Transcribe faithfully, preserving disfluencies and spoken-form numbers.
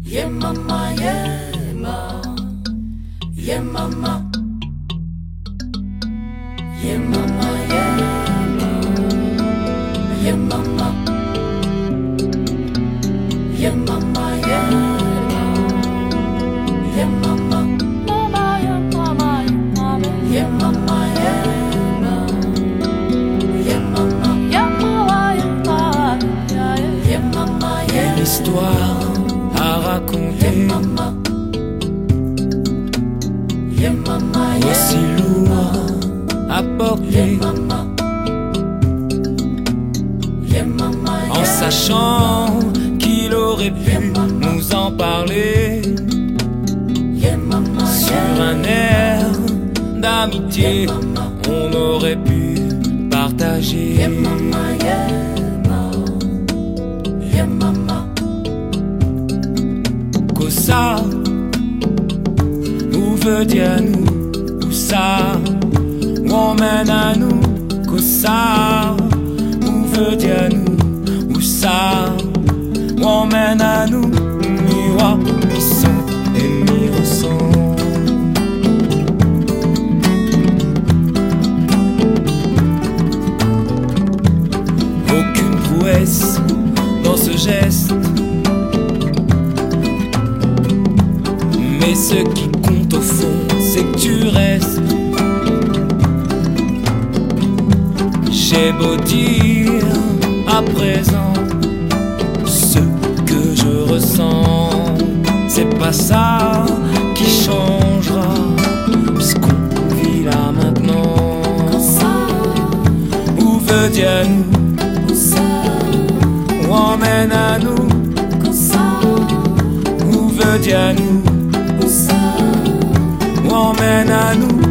Yeah mama, yeah ma, yeah mama, yeah mama, yeah ma, yeah mama, yeah mama, yeah ma, yeah mama, mama, yeah mama, yeah mama, yeah ma, yeah mama, yeah mama, yeah mama, yeah l'histoire à raconter, yeah mama, yeah mama, yeah aussi lourd à porter, mama, yeah mama, en sachant qu'il aurait pu nous en parler yeah mama, sur un air d'amitié. On aurait pu partager. yeah mama, yeah ma, yeah mama, Kossa, où veut dire nous, où ça, où on mène à nous, Kossa, où veut dire nous, où ça, où on mène à nous, miroir, mi son et mi ressent. Aucune prouesse dans ce geste, mais ce qui compte au fond, c'est que tu restes. J'ai beau dire à présent ce que je ressens, c'est pas ça qui changera, puisqu'on vit là maintenant. Où veut Dieu nous, où emmène à nous, où veut Dieu nous, où emmène à nous.